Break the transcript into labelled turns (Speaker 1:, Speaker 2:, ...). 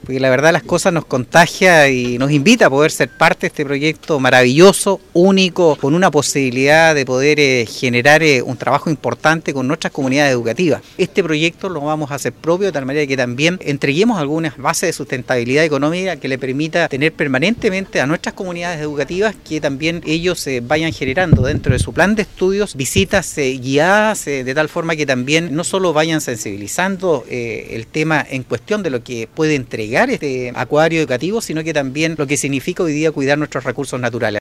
Speaker 1: porque la verdad las cosas nos contagia y nos invita a poder ser parte de este proyecto maravilloso, único, con una posibilidad de poder generar un trabajo importante con nuestras comunidades educativas. Este proyecto lo vamos a hacer propio de tal manera que también entreguemos algunas bases de sustentabilidad económica que le permita tener permanentemente a nuestras comunidades educativas que también ellos vayan generando dentro de su plan de estudios visitas guiadas de tal forma que también no solo vayan sensibilizando el tema en cuestión de lo que puede entregar este acuario educativo, sino que también lo que significa hoy día cuidar nuestros recursos naturales.